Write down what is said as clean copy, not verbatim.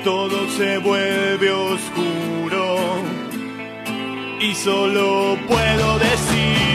todo se vuelve oscuro y solo puedo decir